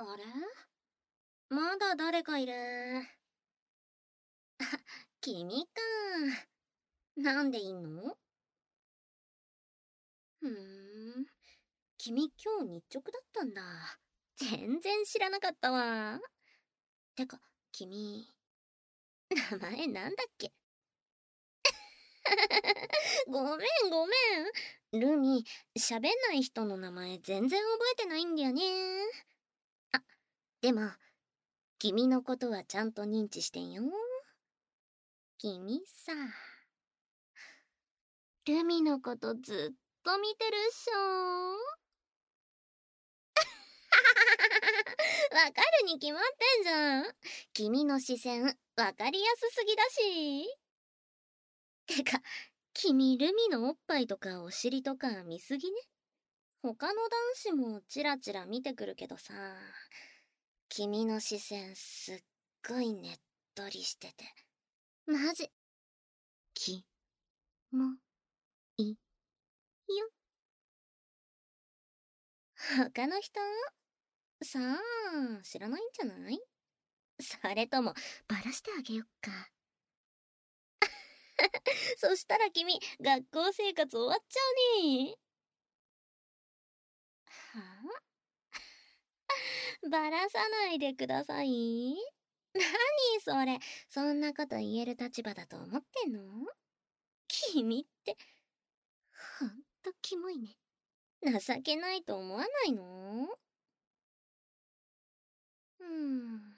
あれ、まだ誰かいる。君か。なんでいんの？ふーん。君今日日直だったんだ。全然知らなかったわ。てか、君、名前なんだっけ？ごめんごめん。ルミ、喋んない人の名前全然覚えてないんだよね。あ、でも、君のことはちゃんと認知してんよ。君さ、ルミのことずっと見てるっしょ。わかるに決まってんじゃん。君の視線、わかりやすすぎだし。てか、君ルミのおっぱいとかお尻とか見すぎね。他の男子もチラチラ見てくるけどさ、君の視線すっごいねっとりしてて、マジ、き、も、い、よ。他の人さあ、知らないんじゃない？それとも、バラしてあげよっか。そしたら君、学校生活終わっちゃうね。はあ？バラさないでください。何それ、そんなこと言える立場だと思ってんの？君って、ほんとキモいね。情けないと思わないの？うーん。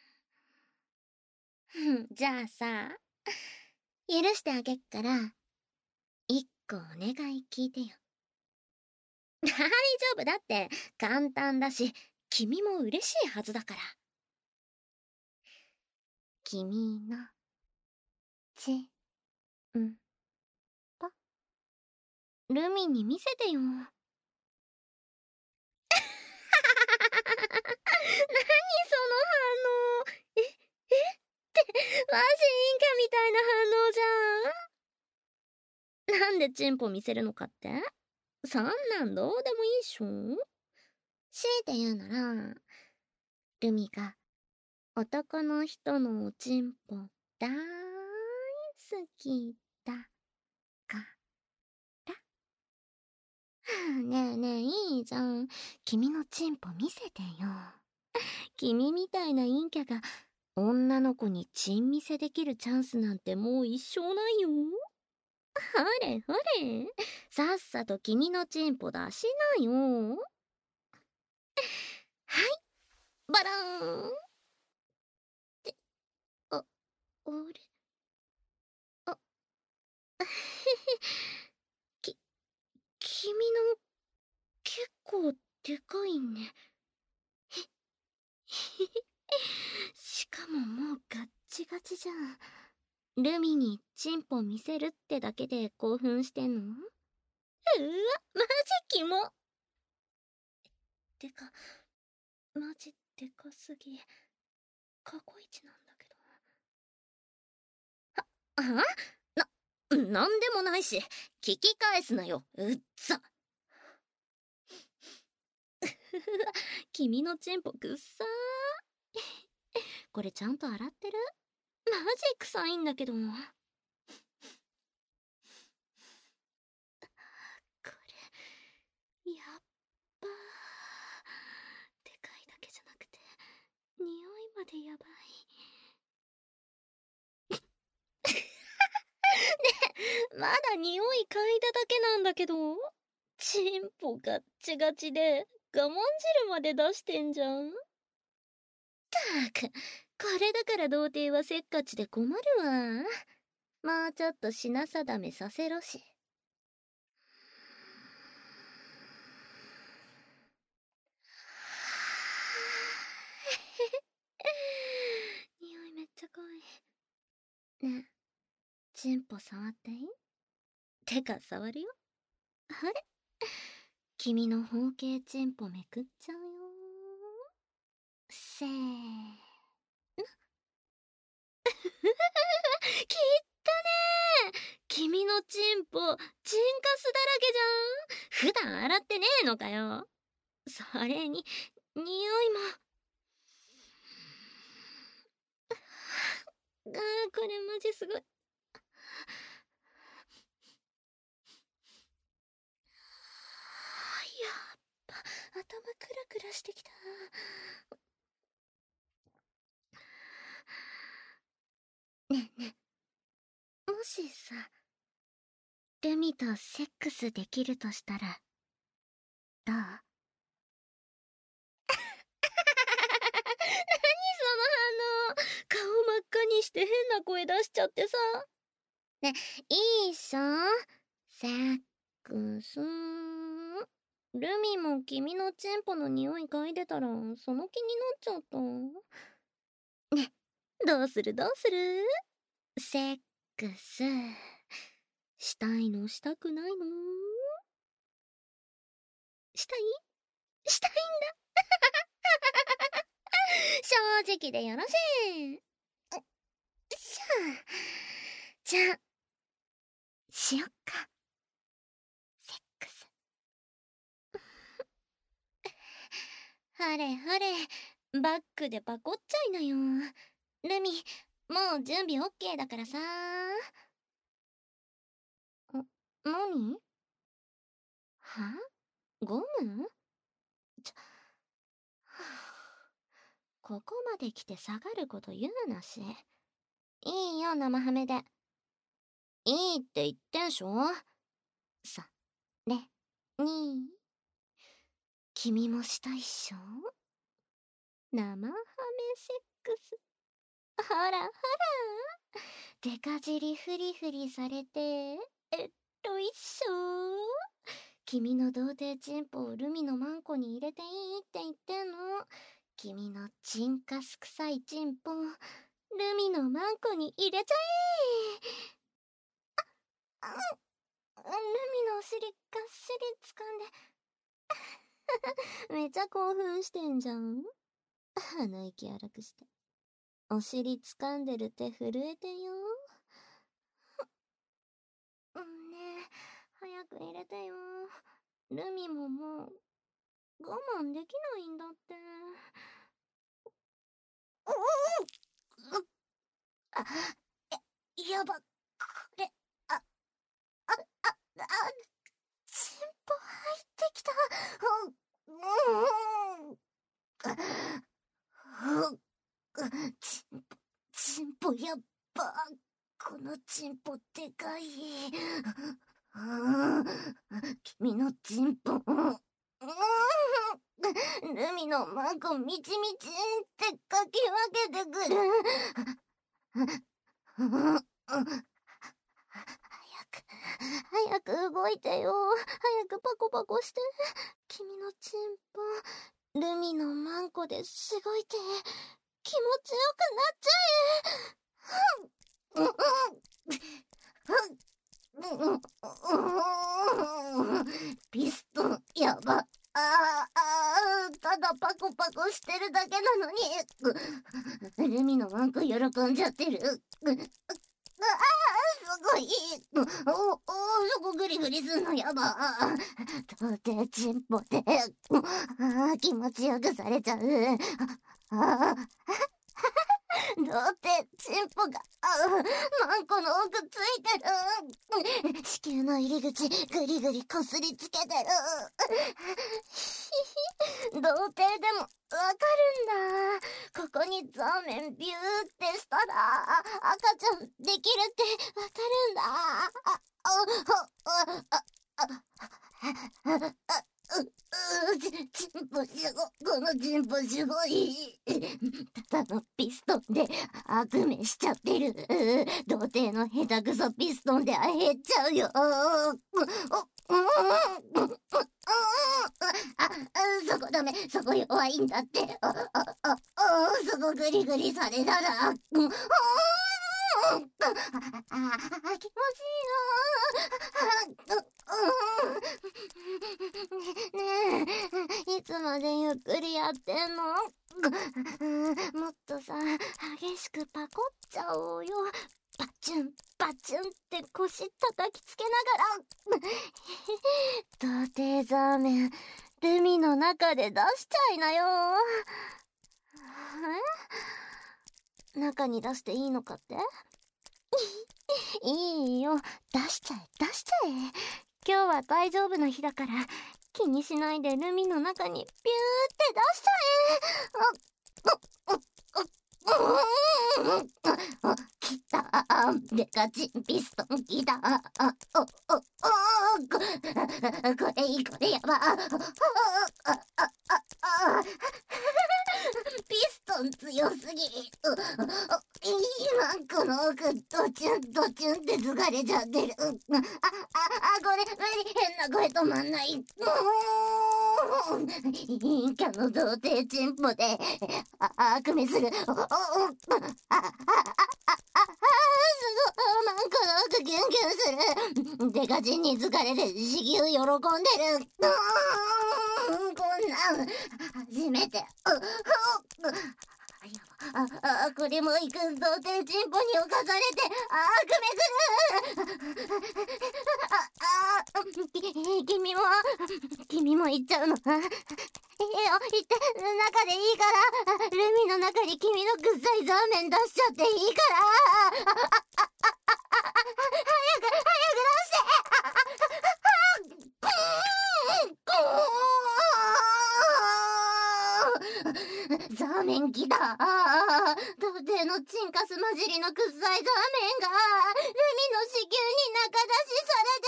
じゃあさ、許してあげっから、一個お願い聞いてよ。大丈夫だって、簡単だし、君も嬉しいはずだから。君の、ち、ん、ぽ、ルミに見せてよ。何その反応。え、ってマジインカみたいな反応じゃん。なんでチンポ見せるのかって？そんなんどうでもいいっしょ。強いて言うなら、ルミが男の人のおちんぽだーい好きだから。ねえねえ、いいじゃん。君のチンポ見せてよ。君みたいな陰キャが女の子にチン見せできるチャンスなんてもう一生ないよ。ほれほれ、さっさと君のチンポ出しなよ。はい、バラーンって、あ、あれ、あ、き、君の結構でかいね。しかももうガッチガチじゃん。ルミにチンポ見せるってだけで興奮してんの？うわ、マジキモ。てか、マジでかすぎ。過去一なんだけど。なんでもないし、聞き返すなよ、うっざ。君のチンポくっさー。これちゃんと洗ってる？マジ臭いんだけど。これ、やっばー。でかいだけじゃなくて、匂いまでやばい。まだ匂い嗅いだだけなんだけど、チンポガッチガチで我慢汁まで出してんじゃん。たく、これだから童貞はせっかちで困るわ。もうちょっと品定めさせろし。匂いめっちゃ濃い。ねえ、チンポ触っていい？てか触るよ。あれ、君の包茎チンポめくっちゃうよ。せーの。きったねー。君のチンポ、チンカスだらけじゃん。普段洗ってねえのかよ。それに、匂いも。 これマジすごい。やっぱ頭クラクラしてきた。ねえねえ、もしさ、ルミとセックスできるとしたらどう？何その反応。顔真っ赤にして変な声出しちゃってさ。ね、いいっしょ、セックス。ルミも君のチンポの匂い嗅いでたらその気になっちゃった。ね、どうするセックスしたいのしたくないの？したいんだ。正直でよろしい。じゃあしよっか、セックス。はれはれ、バックでパコっちゃいなよ。ルミ、もう準備オッケーだからさ。何？は？ゴム？ちょ、ここまで来て下がること言うなし。いいよ、生ハメで。いいって言ってんしょ。それに、君もしたいっしょ？生ハメセックス。ほらほら、デカ尻フリフリされて、いっしょ。君の童貞チンポをルミのマンコに入れていいって言ってんの。君のチンカス臭いチンポ、ルミのマンコに入れちゃえ。ルミのお尻がっしり掴んでめっちゃ興奮してんじゃん。鼻息荒くしてお尻掴んでる手震えてよ。ねえ、早く入れてよ。ルミももう我慢できないんだって。やば、これ、チンポ入ってきた。チンポやっば。このチンポでかい。君のチンポ、ルミのマンコみちみちってかき分けてくる。早く動いてよ。早くパコパコして。君のチンポ、ルミのマンコでしごいて、気持ちよくなっちゃえ。ピストン、やば。ただパコパコしてるだけなのに。ルミのマンコ喜んじゃってる。すごい。そこグリグリすんのやば。童貞チンポで、気持ちよくされちゃう。童貞チンポが、マンコの奥ついてる。子宮の入り口、グリグリこすりつけてる。童貞でもわかるんだ。ここにザーメンビューってしたら赤ちゃんできるってわかるんだ。チンポすご、このチンポすごい。ただのピストンで悪夢しちゃってる。童貞の下手くそピストンで減っちゃうよ。そこダメ、そこ弱いんだって。そこグリグリされたら。気持ちいいよ。ねえ、いつまでゆっくりやってんの？もっとさ、激しくパコっちゃおうよ。バチュンバチュンって腰叩きつけながら。童貞ザーメン、ルミの中で出しちゃいなよ。 中に出していいのかって？いいよ、出しちゃえ出しちゃえ。今日は大丈夫な日だから気にしないでルミの中にピューって出しちゃえ。きたデカチンピストンきた。これやば。ピストン強すぎ。今この奥ドチュンドチュンって疲れちゃってる。これ無理、変な声止まんない。陰キャの童貞チンポで悪夢する。すごい、マンコの奥キュンキュンする。デカチンに疲れて子宮喜んでる。こんなん初めて。これも行く童貞チンポに侵されて悪夢する。君も行っちゃうの？行って、中でいいから、ルミの中に君の臭いザーメン出しちゃっていいから、早く出して。ザーメン来た。童貞のチンカス混じりの臭いザーメンがルミの子宮に中出しされて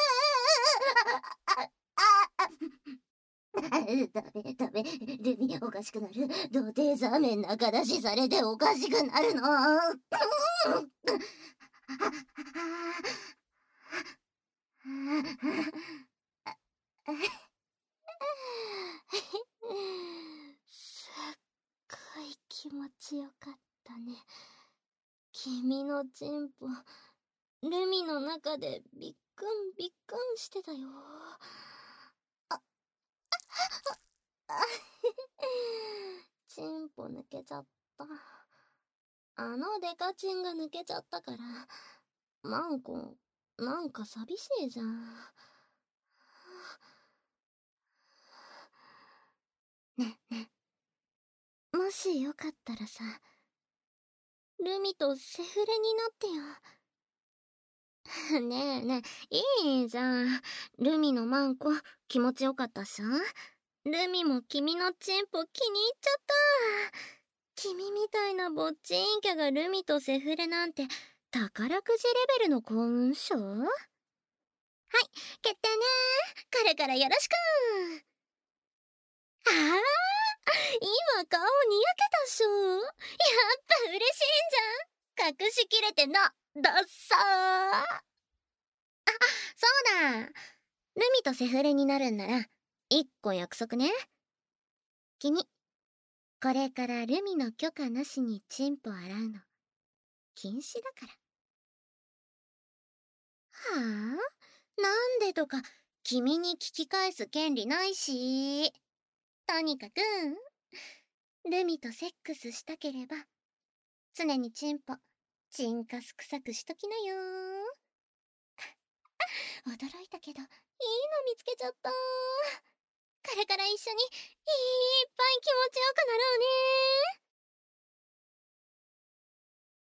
る。ダメ、ルミおかしくなる。童貞ザーメン中出しされておかしくなるの。すっごい気持ちよかったね。君のチンポ、ルミの中でビックンビックンしてたよ。チンポ抜けちゃった。あのデカチンが抜けちゃったから、マンコ、なんか寂しいじゃん。ねもしよかったらさ、ルミとセフレになってよ。ねえ、いいじゃん。ルミのマンコ、気持ちよかったっしょ？ルミも君のチンポ気に入っちゃった。君みたいなぼっち陰キャがルミとセフレなんて宝くじレベルの幸運賞？はい、決定ね。これからよろしく。今顔にやけたっしょ。やっぱ嬉しいんじゃん。隠しきれてな、だっさー。そうだ。ルミとセフレになるんなら、一個約束ね。君、これからルミの許可なしにチンポ洗うの、禁止だから。はあ？なんでとか、君に聞き返す権利ないし。とにかく、ルミとセックスしたければ、常にチンポ、チンカス臭くしときなよ。驚いたけど、いいの見つけちゃった。これから一緒にいっぱい気持ちよくなろうね。